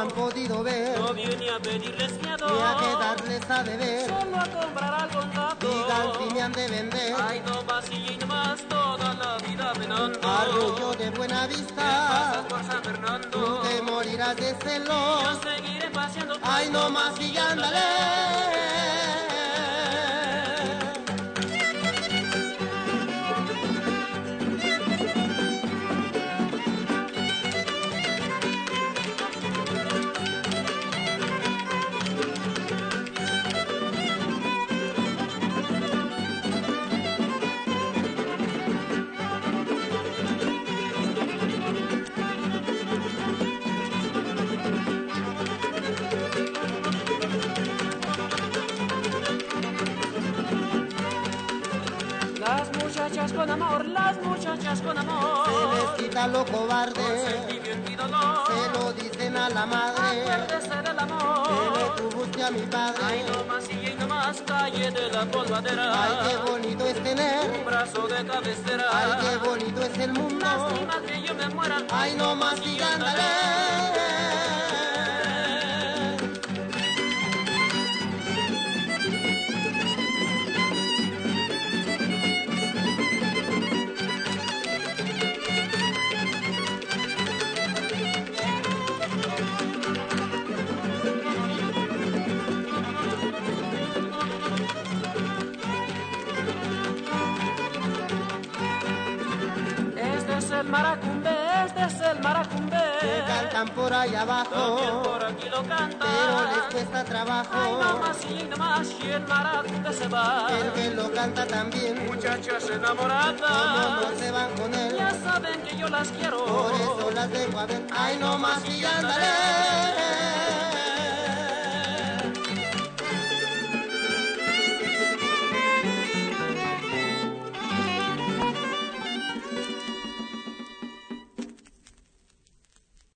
han podido ver, no viene a pedirles fiado, ni a quedarles a beber, solo a comprar al contado. digan si me han de vender. Ay, no más y no más toda la vida penando. Arroyo de Buena ¿Qué Vista, pasas por San Fernando? tú te morirás de celos. Yo seguiré paseando. Ay, no más y ándale. Las muchachas con amor, las muchachas con amor, Se les quita lo cobarde, sentimiento y dolor, se lo dicen a la madre, acuérdese del que amor. tú busques a mi padre. Ay, no más y no más calle de la polvadera. Ay, qué bonito es Un tener, brazo de cabecera. ay, qué bonito es el mundo. Lástima que yo me muera. Ay, no más y ándale. Este es el maracumbe, este es el maracumbe. Que cantan por ahí También abajo, por aquí lo cantan. pero les cuesta Ay, no trabajo. más y no más y el maracumbe se va. El que lo canta también, Muchachas como enamoradas, no se van con él, ya saben que yo las quiero. por eso las dejo a ver. Ay, no más y ándale.